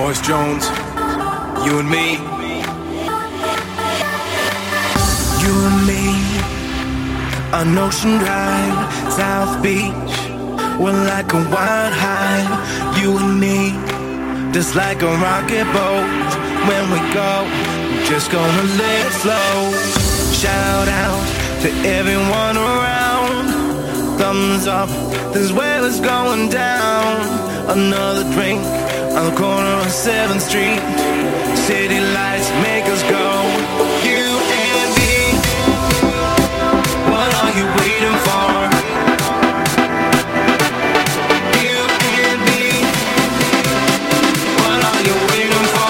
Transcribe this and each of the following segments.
Morris Jones, you and me. You and me, on Ocean Drive, South Beach. We're like a wild high. You and me, just like a rocket boat. When we go, we're just gonna let it flow. Shout out to everyone around. Thumbs up, this is where it's going down. Another drink on the corner of 7th Street. City lights make us go. You and me, what are you waiting for? You and me, what are you waiting for?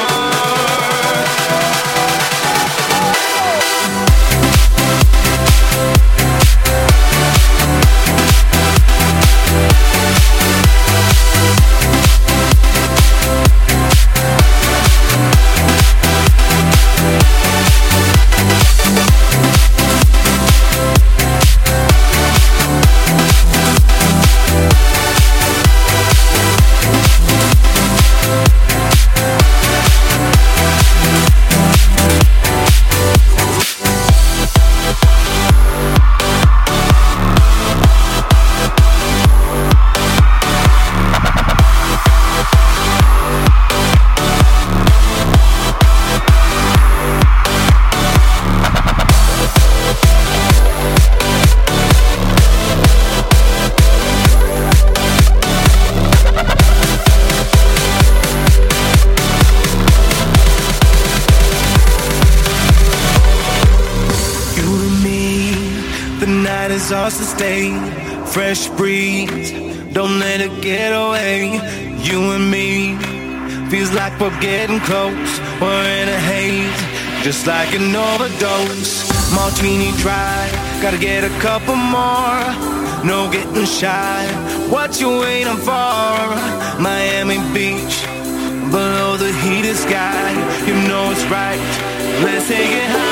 Ours to stay, fresh breeze, don't let it get away. You and me, feels like we're getting close. We're in a haze, just like an overdose. Martini dry, gotta get a couple more. No getting shy, what you waiting for? Miami Beach, below the heated sky. You know it's right, let's take it high.